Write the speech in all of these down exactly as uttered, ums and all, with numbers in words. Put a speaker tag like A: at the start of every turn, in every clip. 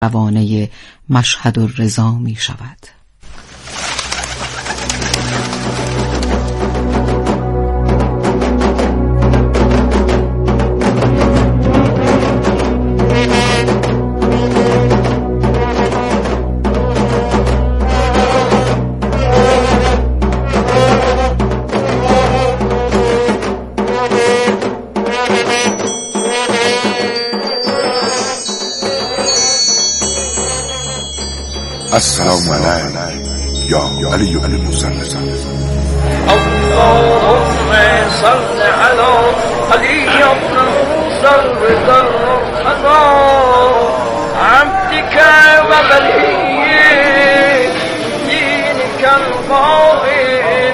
A: روانه مشهد الرضا می شود.
B: السلام علیک یا علی بن المسلم.
C: اللهم صل علی علی بن المسلم عبدك وولي دينك القائم.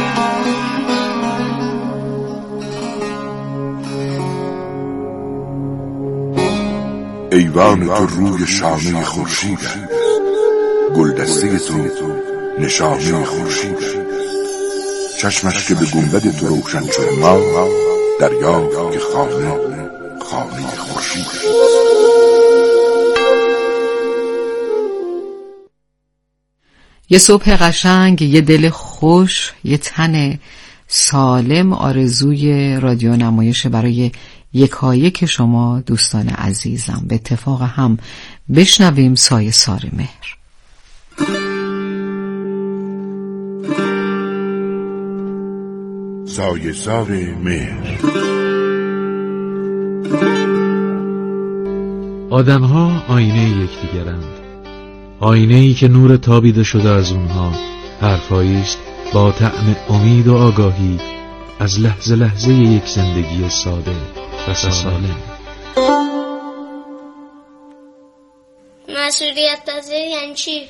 B: ایوان تو روی شانه خورشید است، گلدسته تو نشانه خورشید است. چشمش که به گنبد تو روشن شد ما دریا که خانه خانه خورشید است.
A: یه صبح قشنگ، یه دل خوش، یه تن سالم آرزوی رادیو نمایش برای یکایک شما دوستان عزیزم. به اتفاق هم بشنویم سایه سار مهر.
B: سایه سار مهر.
D: آدم‌ها آینه یکدیگرند، آینه‌ای که نور تابیده شده از اونها حرفایی است با طعم امید و آگاهی از لحظه لحظه یک زندگی ساده و سالم.
E: مسئولیت پذیری یعنی چی؟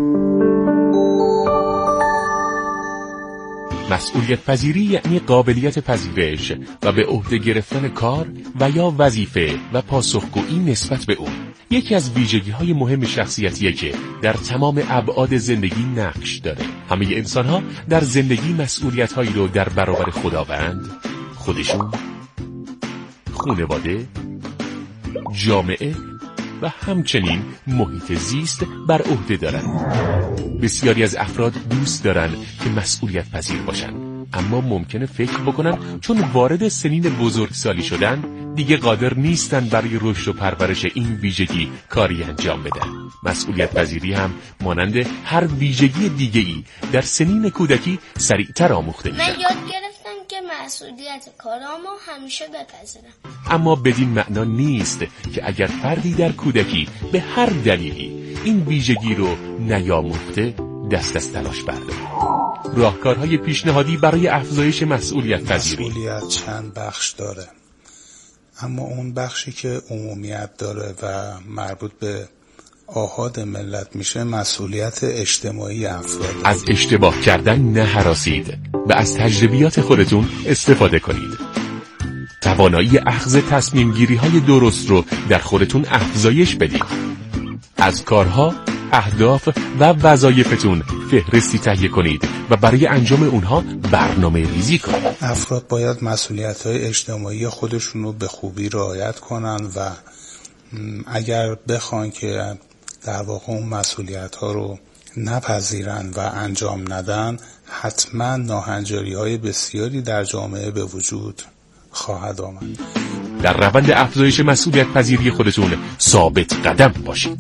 F: مسئولیت پذیری یعنی قابلیت پذیرش و به عهده گرفتن کار و یا وظیفه و پاسخگویی نسبت به اون. یکی از ویژگی‌های مهم شخصیتیه که در تمام ابعاد زندگی نقش داره. همه انسان‌ها در زندگی مسئولیت‌هایی رو در برابر خداوند، خودشون، خانواده، جامعه و همچنین محیط زیست بر عهده دارن. بسیاری از افراد دوست دارن که مسئولیت پذیر باشن، اما ممکنه فکر بکنن چون وارد سنین بزرگسالی شدن دیگه قادر نیستن برای رشد و پرورش این ویژگی کاری انجام بدن. مسئولیت پذیری هم مانند هر ویژگی دیگه‌ای در سنین کودکی سریعتر آموخته میشه.
E: من یاد گرفتم که مسئولیت کارامو همیشه بپذیرم.
F: اما بدین معنا نیست که اگر فردی در کودکی به هر دلیلی این ویژگی رو نیاموخته دست از تلاش برداره. راهکارهای پیشنهادی برای افزایش مسئولیت پذیری.
G: مسئولیت چند بخش داره، اما اون بخشی که عمومیت داره و مربوط به آحاد ملت میشه مسئولیت اجتماعی افراد.
F: از اشتباه کردن نهراسید و از تجربیات خودتون استفاده کنید. توانایی اخذ تصمیم گیری های درست رو در خودتون افزایش بدید. از کارها، اهداف و وظایفتون فهرستی تهیه کنید و برای انجام اونها برنامه ریزی کنید.
G: افراد باید مسئولیت‌های اجتماعی خودشون رو به خوبی رعایت کنن و اگر بخوان که در واقع اون مسئولیت‌ها رو نپذیرن و انجام ندن، حتما ناهنجاری‌های بسیاری در جامعه به وجود خواهد آمد.
F: در روند افزایش مسئولیت پذیری خودتون ثابت قدم باشید.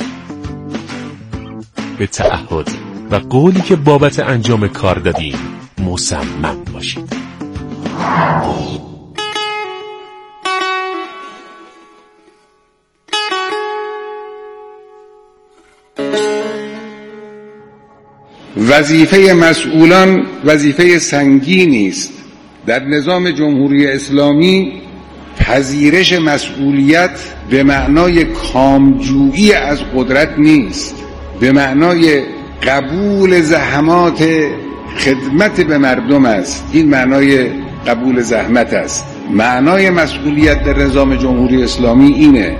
F: به تعهد و قولی که بابت انجام کار دادین مصمم باشید.
H: وظیفه مسئولان وظیفه سنگینی است. در نظام جمهوری اسلامی پذیرش مسئولیت به معنای کامجویی از قدرت نیست، به معنای قبول زحمات خدمت به مردم است. این معنای قبول زحمت است. معنای مسئولیت در نظام جمهوری اسلامی اینه: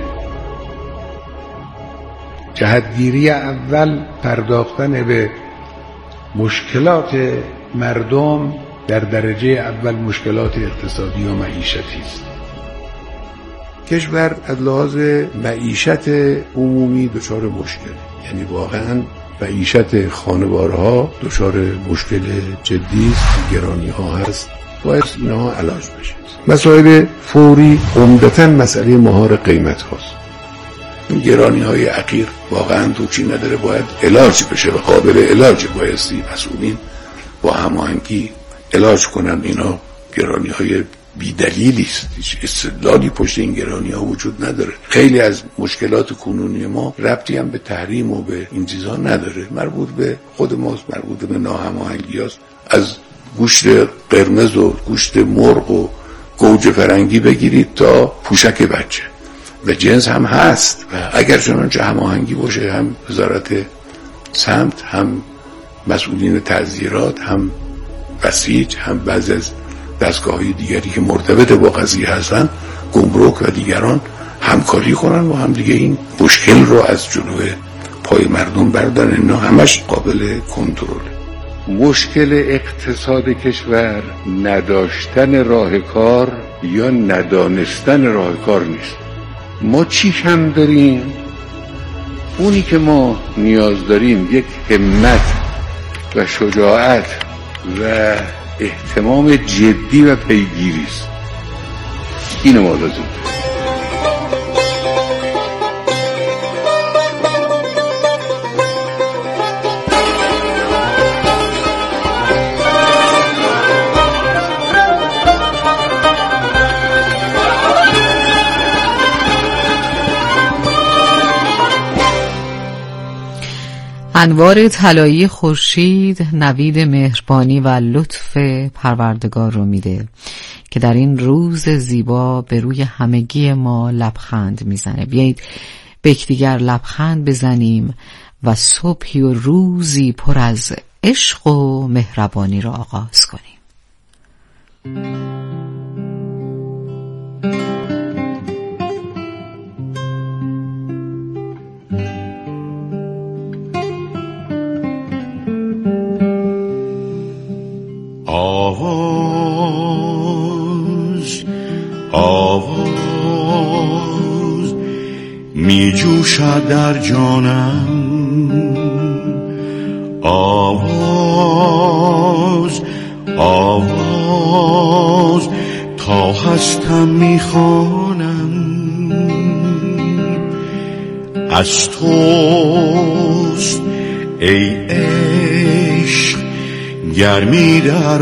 H: جهتگیری اول پرداختن به مشکلات مردم، در درجه اول مشکلات اقتصادی و معیشتی است. کشور از لحاظ معیشت عمومی دچار مشکل، یعنی واقعا معیشت خانوارها دچار مشکل جدی است، گرانی ها هست، باید اینها علاج بشه. مسائل فوری عمدتاً مسئله مهار قیمت هاست. این گرانی های اخیر واقعا توچی نداره، باید علاج بشه و قابل علاج، بایستی مسئولین با هماهنگی علاج کنن. اینا گرانی های بی دلیلی است، هیچ استدلالی پشت این گرانی ها وجود نداره. خیلی از مشکلات کنونی ما ربطی هم به تحریم و به این چیزا نداره، مربوط به خود ماست، مربوط به ناهماهنگی است. از گوشت قرمز و گوشت مرغ و گوجه فرنگی بگیرید تا پوشک بچه و جنس هم هست و اگر چنانچه هماهنگی باشه، هم وزارت سمت، هم مسئولین تعزیرات، هم بسیج، هم بعضی از دستگاه‌های دیگری که مرتبط با قضیه هستن، گمرک و دیگران همکاری کنن و هم دیگه این مشکل رو از جلوی پای مردم بردارن. اینا همش قابل کنترله. مشکل اقتصاد کشور نداشتن راه کار یا ندانستن راه کار نیست. ما چی کم داریم؟ اونی که ما نیاز داریم یک همت و شجاعت و اهتمام جدی و پیگیری است. اینو ما لازم داریم.
A: انوار طلایی خورشید نوید مهربانی و لطف پروردگار رو میده که در این روز زیبا به روی همگی ما لبخند میزنه. بیایید به یکدیگر لبخند بزنیم و صبحی و روزی پر از عشق و مهربانی را آغاز کنیم.
I: آواز آواز می جوشد در جانم، آواز آواز تا هستم می خوانم، از توست ای عشق گرمی در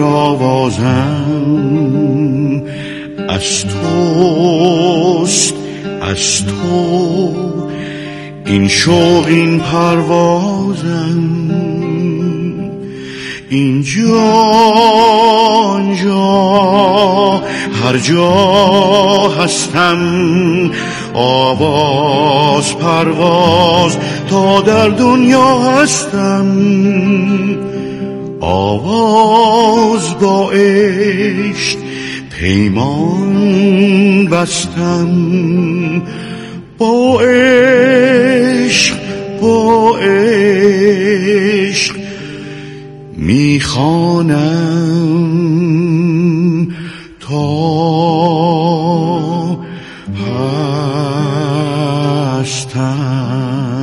I: آوازم، از توست از تو این شوق این پروازم، اینجا آنجا هر جا هستم، آواز پرواز تا در دنیا هستم، آواز با عشق پیمان بستم، با عشق با عشق میخوانم تا هستم.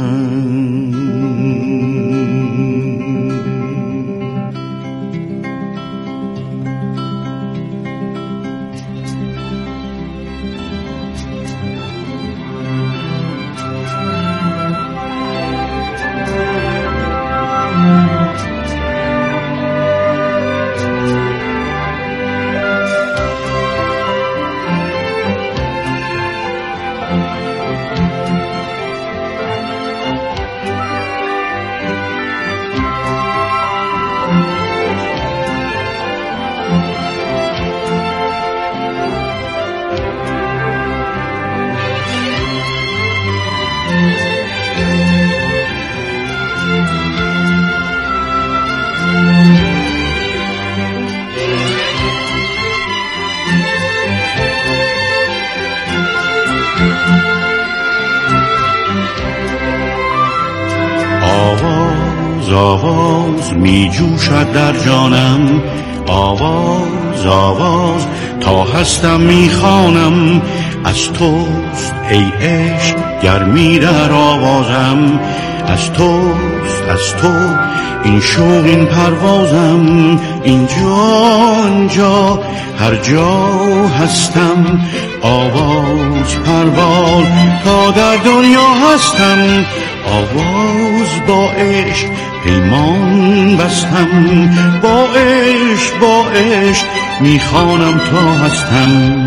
I: آواز می جوشد در جانم، آواز آواز تا هستم می خوانم، از توست ای عشق گرمی در آوازم، از توست از تو این شوق این پروازم، اینجا آنجا هر جا هستم آواز پرواز تا در دنیا هستم، آواز با عشق پیمان بستم، با عشق با عشق میخوانم تا هستم.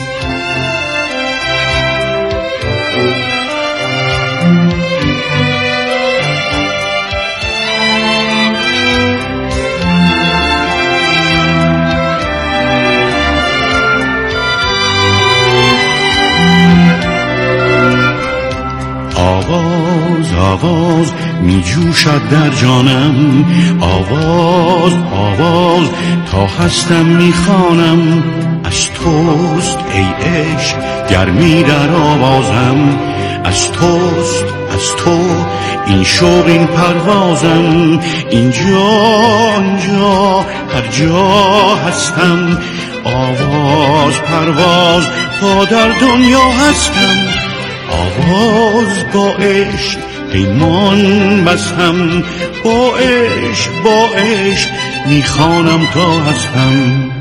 I: آواز آواز می جوشد در جانم، آواز آواز تا هستم می خوانم، از توست ای عشق گرمی در آوازم، از توست از تو این شوق این پروازم، اینجا آنجا هر جا هستم آواز پرواز تا در دنیا هستم، آواز با عشق پیمان بستم، با عشق با عشق میخوانم تا هستم.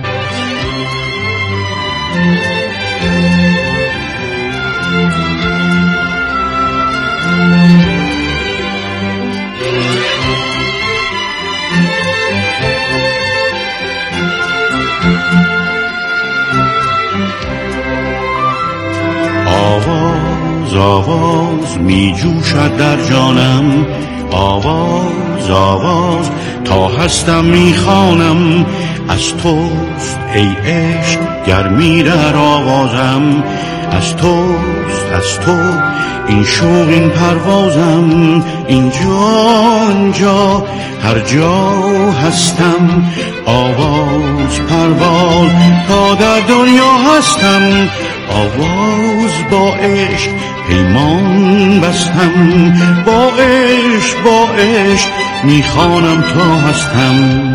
I: آواز آواز می جوشد در جانم، آواز آواز تا هستم می خوانم، از توست ای عشق گرمی در آوازم، از توست از تو این شوق این پروازم، اینجا آنجا هر جا هستم آواز پرواز تا در دنیا هستم، آواز با عشق پیمان بستم، با عشق با عشق میخوانم تا هستم.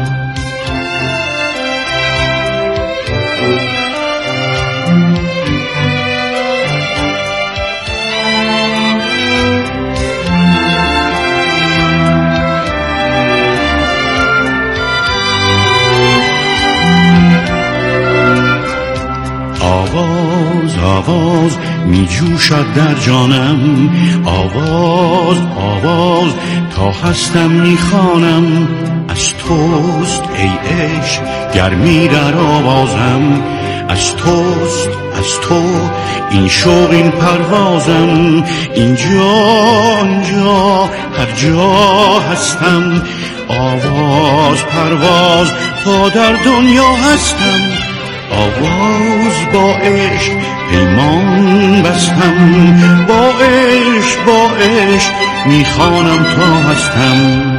I: آواز آواز می جوشد در جانم، آواز آواز تا هستم می خوانم، از توست ای عشق گرمی در آوازم، از توست از تو این شوق این پروازم، اینجا آنجا هر جا هستم آواز پرواز تا در دنیا هستم، آواز با عشق پیمان بستم، با عشق با عشق میخوانم تا هستم.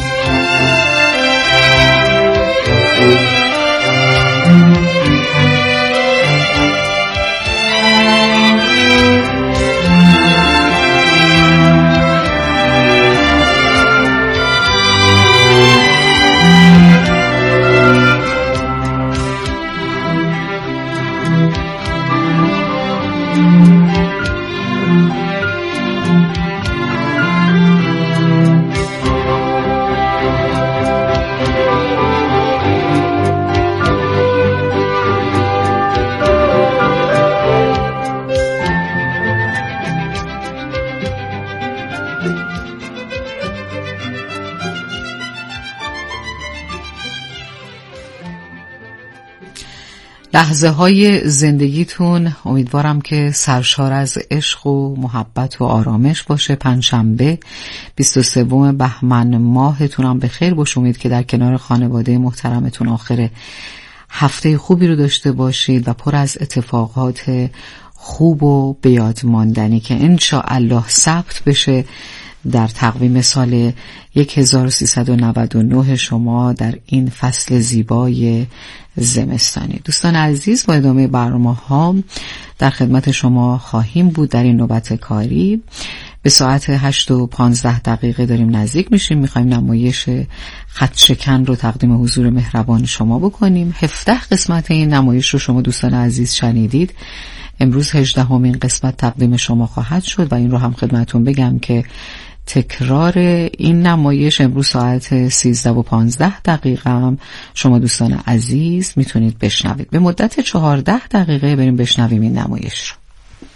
A: لحظه های زندگیتون امیدوارم که سرشار از عشق و محبت و آرامش باشه. پنجشنبه بیست و سوم بهمن ماهتونم به خیر باشه. امید که در کنار خانواده محترمتون آخر هفته خوبی رو داشته باشید و پر از اتفاقات خوب و به یاد ماندنی که انشاءالله ثبت بشه در تقویم سال هزار و سیصد و نود و نه شما در این فصل زیبای زمستانی. دوستان عزیز، با ادامه برنامه ها در خدمت شما خواهیم بود. در این نوبت کاری به ساعت هشت و پانزده دقیقه داریم نزدیک میشیم. میخوایم نمایش خط شکن رو تقدیم حضور مهربان شما بکنیم. هفده قسمت این نمایش رو شما دوستان عزیز شنیدید. امروز هجدهمین قسمت تقدیم شما خواهد شد و این رو هم خدمتون بگم که تکرار این نمایش امروز ساعت سیزده و پانزده دقیقه هم شما دوستان عزیز میتونید بشنوید. به مدت چهارده دقیقه بریم بشنویم این نمایش رو.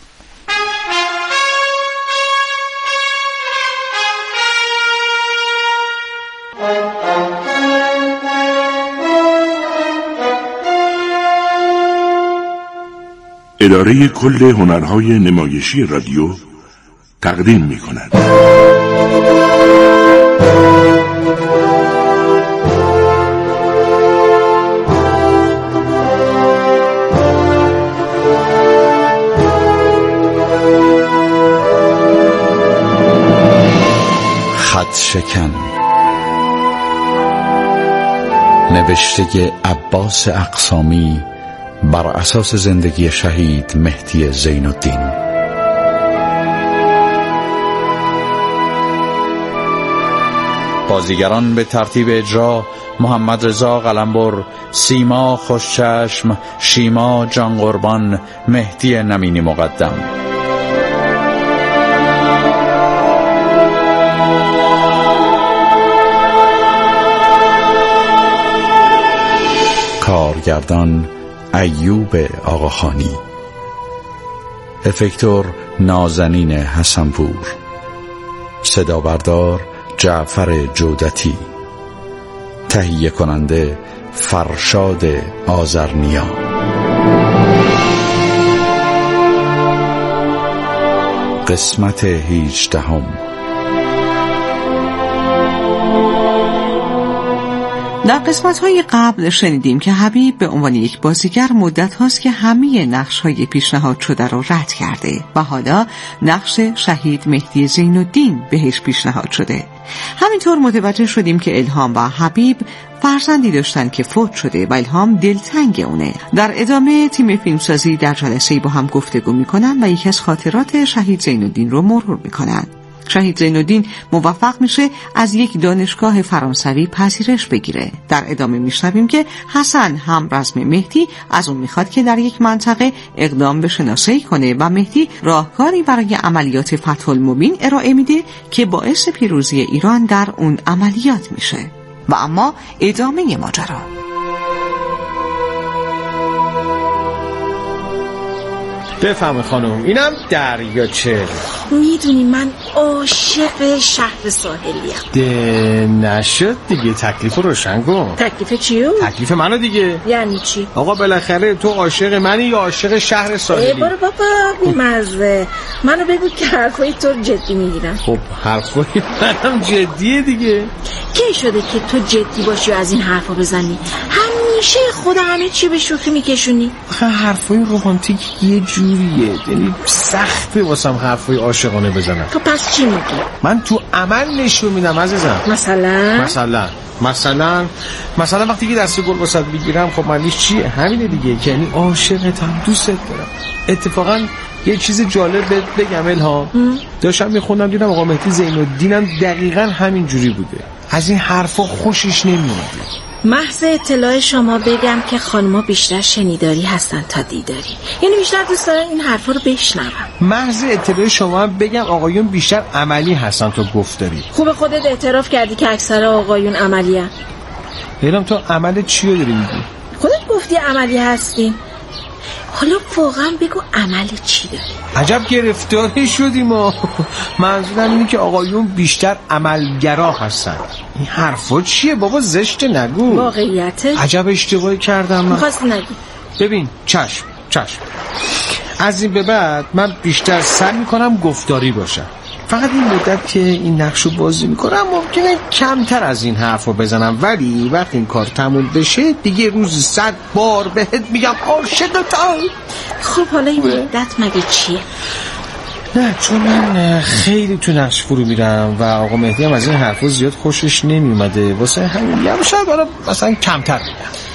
B: اداره کل هنرهای نمایشی رادیو تقدیم می کند.
J: خط شکن، نوشته عباس اقسامی بر اساس زندگی شهید مهدی زین الدین. بازیگران به ترتیب اجرا: محمد رضا قلمبر، سیما خوشچشم، شیما جان قربان، مهدی نمینی مقدم. کارگردان ایوب آقاخانی، افکتور نازنین حسنپور، صدا بردار جعفر جودتی، تهیه کننده فرشاد آذرنیا. قسمت هجدهم.
A: در قسمت‌های قبل شنیدیم که حبیب به عنوان یک بازیگر مدت هاست که همه نقش‌های پیشنهاد شده رو رد کرده و حالا نقش شهید مهدی زین الدین بهش پیشنهاد شده. همینطور متوجه شدیم که الهام و حبیب فرزندی داشتن که فوت شده و الهام دلتنگ اونه. در ادامه تیم فیلمسازی در جلسه‌ای با هم گفتگو می‌کنن و یکی از خاطرات شهید زین الدین رو مرور می‌کنن. شهید زین الدین موفق میشه از یک دانشگاه فرانسوی پذیرش بگیره. در ادامه میشنویم که حسن هم رزم مهدی از اون میخواد که در یک منطقه اقدام به شناسایی کنه و مهدی راهکاری برای عملیات فتح المبین ارائه میده که باعث پیروزی ایران در اون عملیات میشه. و اما ادامه ماجرا.
K: بفهم خانم، اینم دریاچه.
L: میدونی من عاشق شهر ساحلیم.
K: ده نشد دیگه، تکلیف روشن کن.
L: تکلیف چیو؟
K: تکلیف منو دیگه.
L: یعنی چی؟
K: آقا بالاخره تو عاشق منی یا عاشق شهر ساحلی؟
L: برو بابا بی‌مزه. منو بگو که حرفای تو جدی میگیرم.
K: خب حرفای منم جدیه دیگه.
L: کی شده که تو جدی باشی و از این حرفا بزنی؟ همیشه خود همه چی به شوخی میکشونی.
K: آخه حرفای رومانتیک یه جوریه، یعنی سخته واسم حرفای عاشقانه بزنم.
L: تو پس چی میگی؟
K: من تو عمل نشون میدم عزیزم.
L: مثلا
K: مثلا مثلا مثلا وقتی که دست گل واسط میگیرم، خب معنیش چیه؟ همینه دیگه، که یعنی عاشقتم، دوست دارم. اتفاقا یه چیز جالب بگم الهام، داشتم میخوندم دیدم آقا مهدی زین الدین هم دقیقاً همین جوری بوده. از این حرفا خوشش نمیاد.
L: محض اطلاع شما بگم که خانما بیشتر شنیداری هستن تا دیداری، یعنی بیشتر دوست دارن این حرفا رو بشنون.
K: محض اطلاع شما بگم آقایون بیشتر عملی هستن تا گفتاری.
L: خوب خودت اعتراف کردی که اکثر آقایون عملی هستن.
K: الهام تو عمل چی رو داری میگی؟
L: خودت گفتی عملی هستی. حالا واقعا بگو عمل چی داری؟
K: عجب گرفتاری شدیم ما. منظورم اینه که آقایون بیشتر عملگرا هستن. این حرفا چیه بابا؟ زشت نگو.
L: واقعیته؟
K: عجب اشتباهی کردم من.
L: می‌خواستی نگی.
K: ببین چشم چشم از این به بعد من بیشتر سعی میکنم گفتاری باشم. فقط این مدت که این نقشو بازی میکنم ممکنه کمتر از این حرفو بزنم، ولی وقتی این کار تموم بشه دیگه روز صد بار بهت میگم عاشقتم.
L: خب حالا این مدت مگه چیه؟
K: نه چون من خیلی تو نقش فرو میرم و آقا مهدی هم از این حرفا زیاد خوشش نمیومده، واسه همین میگم شاید برای مثلا کمتر بگم.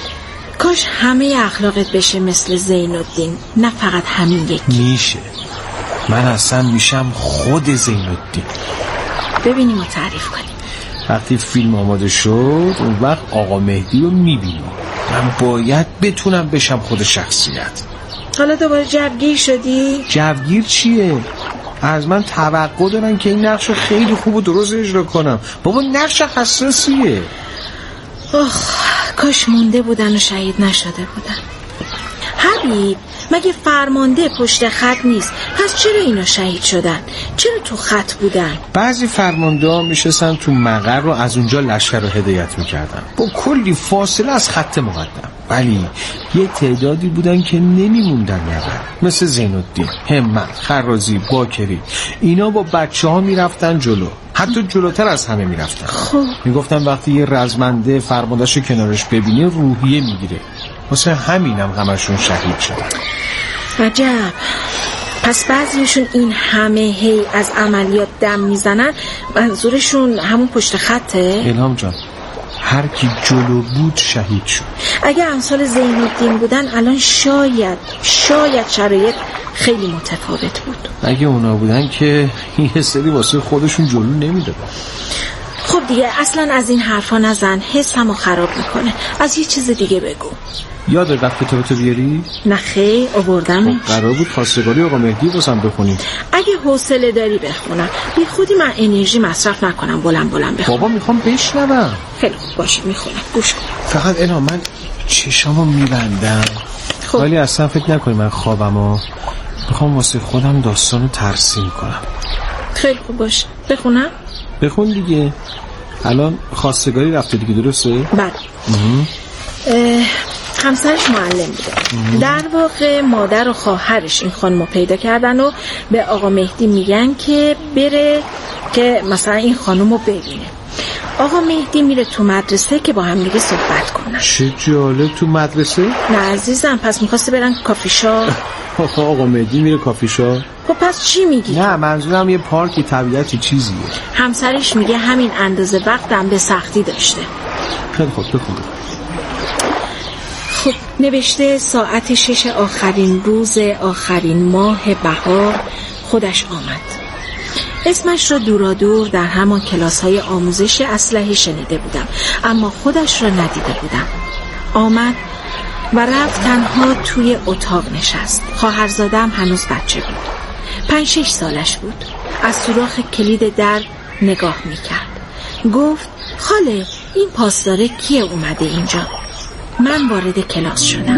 L: کاش همه اخلاقت بشه مثل زین الدین، نه فقط همین یک.
K: میشه. من اصلا میشم خود زین الدین.
L: ببینیم و تعریف کنیم.
K: وقتی فیلم آماده شد اون وقت آقا مهدی رو میبینیم. من باید بتونم بشم خود شخصیت.
L: حالا دوباره جوگیر شدی؟
K: جوگیر چیه؟ از من توقع دارن که این نقش رو خیلی خوب و درست اجرا کنم. بابا نقش حساسیه.
L: آخ کاش مونده بودن و شهید نشده بودن. حبیب مگه فرمانده پشت خط نیست؟ پس چرا اینا شهید شدن؟ چرا تو خط بودن؟
K: بعضی فرمانده ها میشستن تو مقر رو از اونجا لشکر رو هدایت میکردن با کلی فاصله از خط مقدم. ولی یه تعدادی بودن که نمیموندن مقر، مثل زینالدین، همت، خرازی، باکری. اینا با بچه ها میرفتن جلو، حتی جلوتر از همه میرفتن.
L: خب
K: میگفتن وقتی یه رزمنده فرماندهشو کنارش ببینه روحیه میگیره. واسه همینم همشون شهید شدن.
L: عجب. پس بعضیشون این همه هی از عملیات دم میزنن، منظورشون همون پشت خطه؟
K: الهام جان هر کی جلو بود شهید شد.
L: اگه امثال زینالدین بودن الان شاید شاید شرایط خیلی متفاوت بود.
K: اگه اونا بودن که یه سری واسه خودشون جلو نمیدادن.
L: خب دیگه اصلا از این حرفا نزن، حسمو خراب میکنه. از یه چیز دیگه بگو.
K: یاد وقت کتابتو بیاری؟
L: نه خیر آوردمش.
K: خب قرار بود خواستگاری آقا مهدی واسم بخونی.
L: اگه حوصله داری بخونم، بی خودی من انرژی مصرف نکنم بلند بلند بخونم.
K: بابا میخوام بشنوم.
L: خیلی خوب باشه میخونم، گوش کن.
K: فقط الان من چشامو میبندم. خب ولی اصلا فکر نکنی من خوابمو. میخوام واسه خودم داستانو ترسیم کنم.
L: خیلی خوب باشه بخونم.
K: بخون دیگه. الان خواستگاری رفته دیگه درسته؟
L: بله. همسرش معلم بوده. در واقع مادر و خواهرش این خانمو پیدا کردن و به آقا مهدی میگن که بره که مثلا این خانمو ببینه. آقا مهدی میره تو مدرسه که با هم دیگه صحبت کنن.
K: چه جالب، تو مدرسه؟
L: نه عزیزم، پس میخواسته برن کافی شاپ.
K: آقا مهدی میره کافی شاپ؟
L: خب پس چی میگی؟
K: نه منظورم یه پارکی طبیعتی چیزیه.
L: همسرش میگه همین اندازه وقتم به سختی داشته.
K: خیلی خوب بخون.
L: خب نوشته ساعت شش آخرین روز آخرین ماه بهار خودش آمد. اسمش را دورا دور در همان کلاس های آموزش اسلحه شنیده بودم، اما خودش را ندیده بودم. آمد و رفت تنها توی اتاق نشست. خواهرزادم هنوز بچه بود، پنج شش سالش بود. از سوراخ کلید در نگاه میکرد. گفت خاله این پاسداره کیه اومده اینجا؟ من وارد کلاس شدم.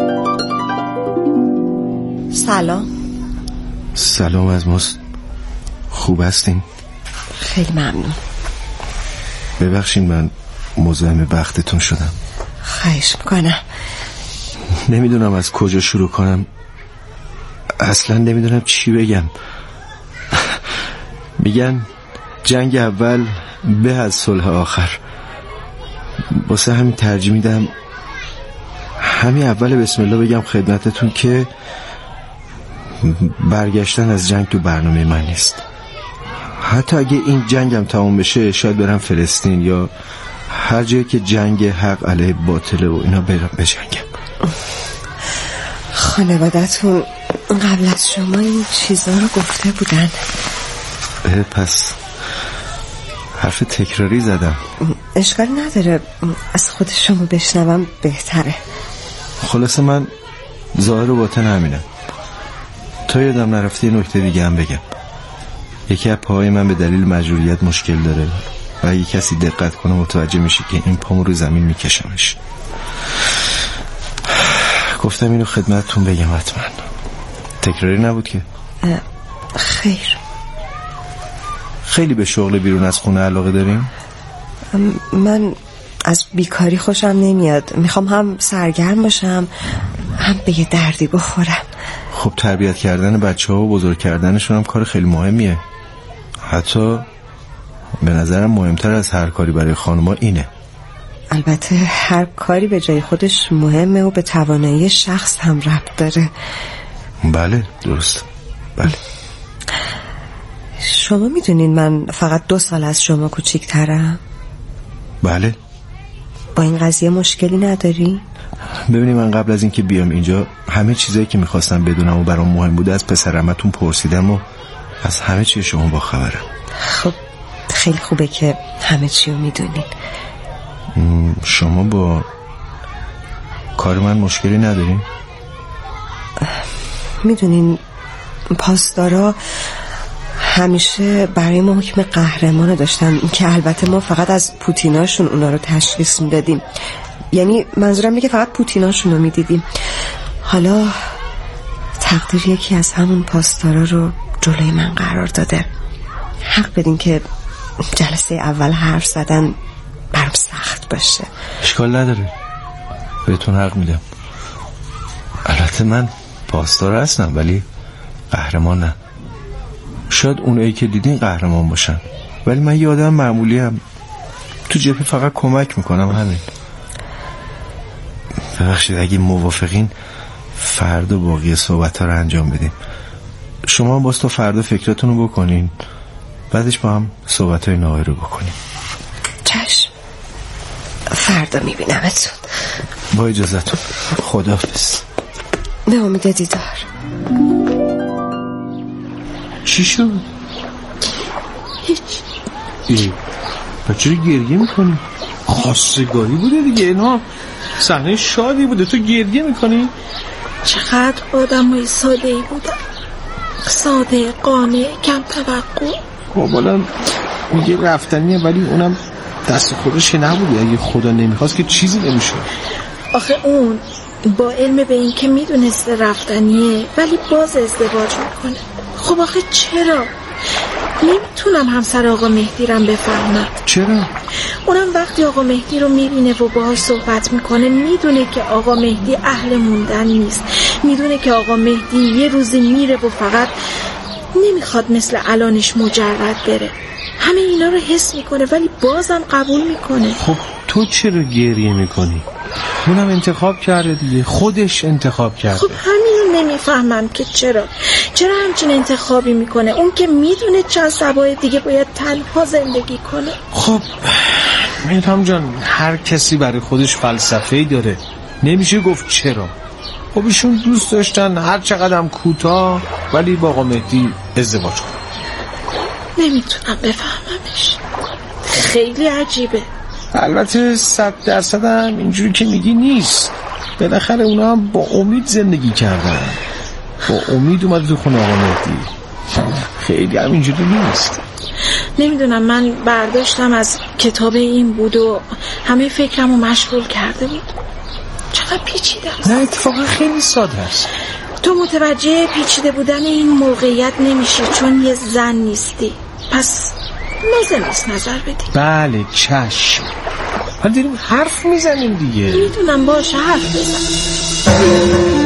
M: سلام.
K: سلام از ماست. خوب هستین؟
M: خیلی ممنون.
K: ببخشین من مزاحم وقتتون شدم.
M: خواهش میکنم.
K: نمیدونم از کجا شروع کنم، اصلا نمیدونم چی بگم. میگن جنگ اول به از صلح آخر. واسه همین ترجیح میدم همین اول بسم الله بگم خدمتتون که برگشتن از جنگ تو برنامه من نیست. حتی اگه این جنگم تموم بشه شاید برم فلسطین یا هر جایی که جنگ حق علیه باطله و اینا برم بجنگم.
M: خانوادتون قبل از شما این چیزا رو گفته بودن؟
K: پس حرف تکراری زدم.
M: اشکال نداره، از خود شما بشنوم بهتره.
K: خلاصه من ظاهر و باطن همینم. تا یادم نرفته یه نکته دیگه هم بگم. یکی از پاهای من به دلیل مجبوریت مشکل داره و اگه کسی دقت کنه متوجه میشه که این پامو رو زمین میکشمش. گفتم اینو خدمتتون بگم حتما. تکراری نبود که؟
M: خیر.
K: خیلی به شغل بیرون از خونه علاقه داریم؟
M: من از بیکاری خوشم نمیاد. میخوام هم سرگرم باشم هم به یه دردی بخورم.
K: خب تربیت کردن بچه ها و بزرگ کردنشون هم کار خیلی مهمیه. حتی به نظرم مهمتر از هر کاری برای خانم‌ها اینه.
M: البته هر کاری به جای خودش مهمه و به توانایی شخص هم ربط داره.
K: بله درست. بله.
M: شما میدونین من فقط دو سال از شما کوچیک‌ترم؟
K: بله.
M: با این قضیه مشکلی نداری؟
K: ببینی من قبل از اینکه بیام اینجا همه چیزایی که میخواستم بدونم و برام مهم بوده از پسرعمتون پرسیدم و از همه چی شما با خبرم.
M: خب خیلی خوبه که همه چی رو میدونین.
K: شما با کار من مشکلی ندارین؟
M: میدونین پاسدارا همیشه برای ما حکم قهرمان داشتن که البته ما فقط از پوتیناشون اونا رو تشخیص میدادیم. یعنی منظورم اینه که فقط پوتیناشون رو میدیدیم. حالا تقدیر یکی از همون پاسدارا رو جلوی من قرار داده. حق بدین که جلسه اول حرف زدن برام سخت باشه.
N: اشکال نداره، بهتون حق میدم. البته من پاسدار هستم ولی قهرمان نه. شاید اونایی که دیدین قهرمان باشن ولی من یه آدم معمولی هم. تو جبهه فقط کمک میکنم، همین. ببخشید اگه موافقین فردا باقی صحبت ها رو انجام بدیم. شما باز تا فردا فکراتون رو بکنین، بعدش با هم صحبت های نهایی رو بکنیم.
M: چشم، فردا میبینمتون.
N: با اجازتون، خداحافظ.
M: به امید دیدار.
K: چی شد؟
L: هیچ.
K: ای بچه رو گریه میکنی؟ خواستگاری بوده دیگه، اینا صحنه شادی بوده، تو گریه میکنی؟
L: چقدر آدم های ساده ای بودن، ساده، قانع، کم توقع.
K: بابالا میگه رفتنیه ولی اونم دست خودش نبوده. اگه خدا نمیخواست که چیزی نمیشه.
L: آخه اون با علم به این که میدونسته رفتنیه ولی باز ازدواج میکنه. خب آخه چرا؟ نمیتونم همسر آقا مهدی رم بفهمم.
K: چرا؟
L: اونم وقتی آقا مهدی رو میبینه و باهاش صحبت میکنه میدونه که آقا مهدی اهل موندن نیست. میدونه که آقا مهدی یه روزی میره و فقط نمیخواد مثل الانش مجرد بره. همه اینا رو حس میکنه ولی بازم قبول میکنه.
K: خب تو چرا گریه میکنی؟ اونم انتخاب کرده دیگه، خودش انتخاب کرده.
L: خب همینو نمیفهمم که چرا چرا همچین انتخابی میکنه، اون که میدونه چند شبای دیگه باید تنها زندگی کنه.
K: خب میرم جان، هر کسی برای خودش فلسفه‌ای داره، نمیشه گفت چرا. خب ایشون دوست داشتن هر چقدرم کوتاه ولی با آقا مهدی ازدواج کنن.
L: نمیتونم بفهممش، خیلی عجیبه.
K: البته صد درصد هم اینجوری که میگی نیست. بالاخره اونا هم با امید زندگی کردن، با امید اومد تو خونه آقا مهدی. خیلی هم اینجوری نیست.
L: نمیدونم، من برداشتم از کتاب این بود و همه فکرمو مشغول کرده بود. چقدر پیچیده است.
K: نه اتفاقا خیلی ساده است.
L: تو متوجه پیچیده بودن این موقعیت نمیشی چون یه زن نیستی، پس لازم نیست نظر بدی.
K: بله چشم، حالا داریم حرف میزنیم دیگه.
L: میدونم، باشه حرف بزن.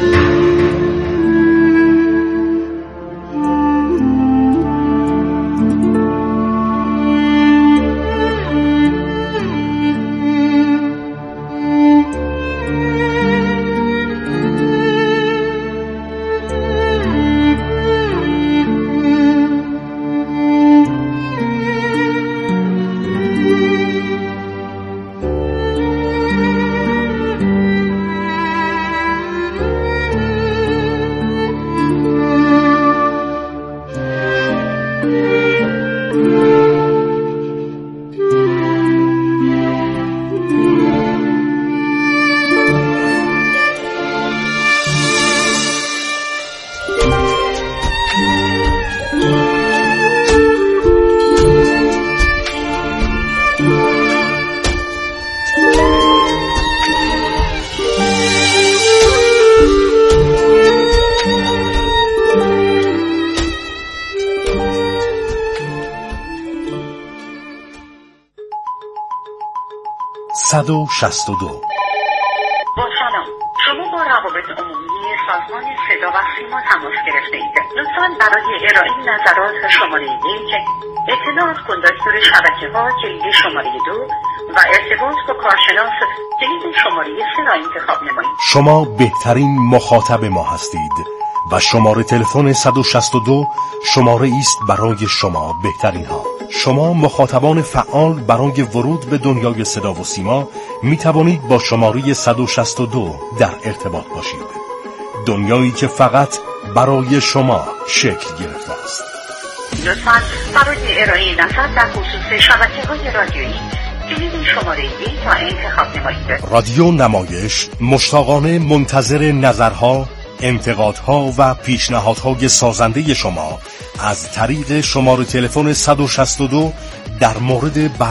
O: صد و شصت و دو.
P: با سلام، شما با روابط عمومی سازمان صدا و سیما تماس گرفته اید. لطفاً برای ارائه نظرات شماره یک، اطلاعات کندکتور شبکه ها کلید شماره دو و ارتباط با کارشناس کلید شماره سه را انتخاب نمایید.
O: شما بهترین مخاطب ما هستید و شماره تلفن صد و شصت و دو شماره است برای شما بهترین ها. شما مخاطبان فعال برای ورود به دنیای صدا و سیما می توانید با شماره صد و شصت و دو در ارتباط باشید. دنیایی که فقط برای شما شکل گرفته است.
P: لطفاً برای ارائه نظر در خصوص شبکه‌های رادیویی کلید شماره یک را انتخاب نمایید.
O: رادیو نمایش مشتاقانه منتظر نظرها، انتقادها و پیشنهادهای سازنده شما از طریق شماره تلفن صد و شصت و دو در مورد